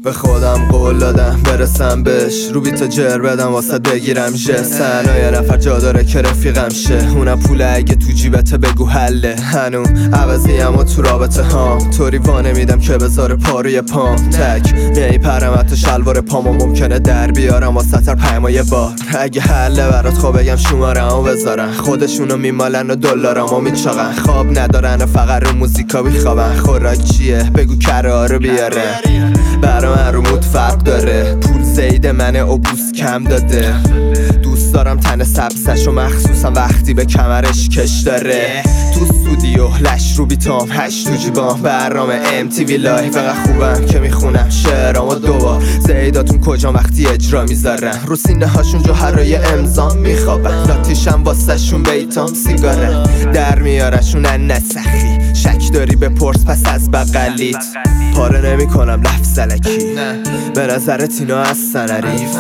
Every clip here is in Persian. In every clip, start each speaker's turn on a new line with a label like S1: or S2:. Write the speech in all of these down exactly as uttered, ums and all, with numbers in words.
S1: به خودم قول دادم برسم بهش، رو بیتا جر بدم واسه بگیرم جس. تنها یه نفر جا داره که رفیقم شه، اونم پوله اگه تو جیبته بگو حله. هنو عوضیم و تو رابطه هام، طوری وانه میدم که بذاره پاروی پام. تک میای پرم حتی شلوار پامو ممکنه در بیارم واسه تر پیمای بار. اگه حله برات خواه بگم شمارمو بذارن، خودشونو میمالن و دلارمو میچاقن. خواب ندارن و فقط رو موزیکا بیخوابن. خوراک چیه بگو کرارو بیاره، برا من رو مود فرق داره. پول زیده منه و بوس کم داده، دوست دارم تن سبزش و مخصوصا وقتی به کمرش کش داره. تو استودیو لش رو بیتام، هش تو جیبام، برنامه ام تی وی لایو. فقط خوبم که میخونم شعرامو دوبار. زیداتون کجا وقتی اجرا میذارن، رو سینه هاشون جوهرای امضام میخوابن. لاتیشم واسه شون بیتام سیگاره، در میارشون نسخی. شک داری بپرس پس از بغلیت، پاره نمی کنم لفظ الکی. به نظرت اینا هستن عریف؟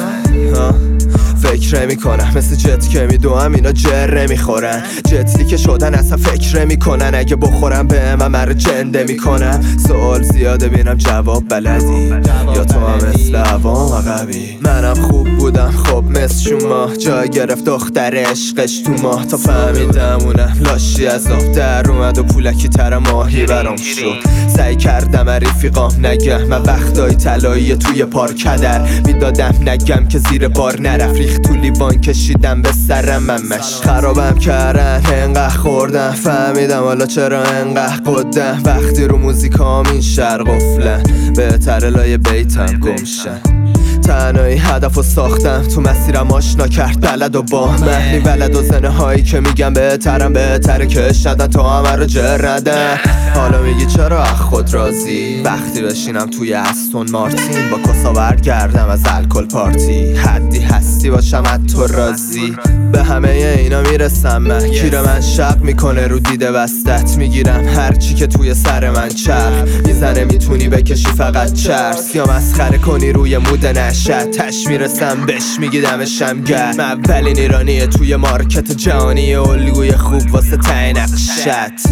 S1: فکر میکنم مثل جت که میدوام اینا جر میخورن. جتلی که شدن اصلا فکر میکنن، اگه بخورم به من مرا جنده میکنم. سوال زیاده بینم جواب بلدی، یا تو هم مثل عوام عقبی. منم خوب بودم خب مثل شما، جای گرفت دختر عشقش تو ماه. تا فهمیدم اونم لاشی از آب در اومد و پولکی تر ماهی برام شد. سعی کردم رفیقام نگم، من وقتای طلایی توی پارک کدر میدادم نگم که زیر بار نرفت. ریخت تو لیوان کشیدم به سرم ممش، خرابم کردن انقدر خوردم. فهمیدم حالا چرا انقدر قدم، وقتی رو موزیکام این شهر قفلن. بهتر لای بیتم گمشن. تنهایی هدف و ساختم، تو مسیرم آشنا کرد بلد و با مهنی بلد و زنه هایی که میگم بهترم بهتره که شدن تو همه رو جر ندن. حالا میگی چرا از خود راضی، وقتی بشینم توی استون مارتین با کسا برگردم از الکل پارتی. حدی هستی باشم از تو راضی، به همه اینا میرسم من. کیر من شق میکنه رو دیده وستت، میگیرم هرچی که توی سر من چرخ میزنه. میتونی بکشی فقط چرس یا مسخره کنی روی مود نشد. تش میرسم بش میگی دمشم گرم. اولین ایرانیه توی مارکت جهانی، الگوی خوب واسه تعیین نقشت.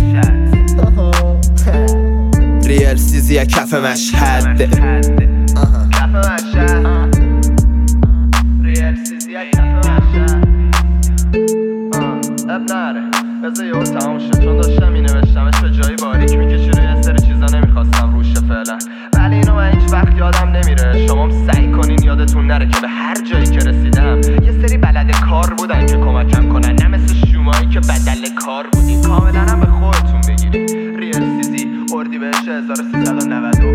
S1: ریل سیزی کف مشهد، کف مشهد. ریل سیزی کف مشهد. اب نره بذار یهو تمام شد، چون داشتم مینوشتمش به جایی باریک میکشی روی یه سری چیزا نمیخواستم روشه فعلا. ولی اینو من هیچ وقت یادم نمیره، شما سعی کنین یادتون نره که به هر جایی که رسیدم یه سری بلد کار بودن که کمکم کنن، نه مثل شمایی که بدل کار بودین. کاملا هم به خودتون بگیرید. ریل سیزی اردیبهشت هزار و سیصد و نود و